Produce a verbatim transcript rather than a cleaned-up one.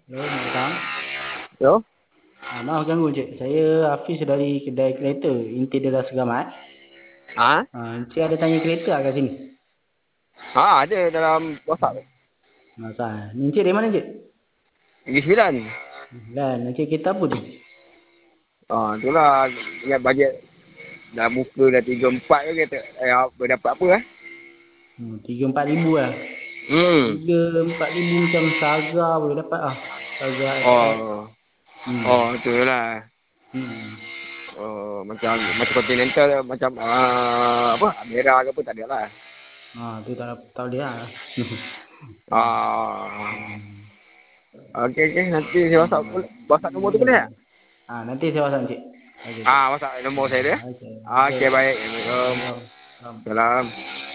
Halo, Matam. Yo. Ah, maaf ganggu, Cik. Saya Hafiz dari kedai kereta Interior Segamat. Ah, Ah, Cik ada tanya kereta kat sini? ha, ada dalam WhatsApp. Masa. Ni Cik dari mana, Cik? Negeri Sembilan. Dan Cik kereta apa tu? Ah, itulah ingat bajet dah muka dah tiga empat ke kata eh boleh dapat apa eh? Hmm, tiga empat ribu lah. Hmm. Tiga empat ribu macam Saga boleh dapat ah. Saga X X. Oh. Hmm. Oh, itulah. Hmm. Oh, macam macam Continental macam ah, apa? Merah ke apa tak ada lah. Ah, tu tak tahu dia lah. Ah. Hmm. Okey okey nanti saya WhatsApp Hmm. WhatsApp nombor tu Boleh, boleh tak? boleh. Ah, nanti saya WhatsApp, Cik. Okey, Cik. Ah, WhatsApp nombor saya dia. Ah, okey. Ah, Okey. okey baik. Assalamualaikum. Assalamualaikum. Salam. Salam.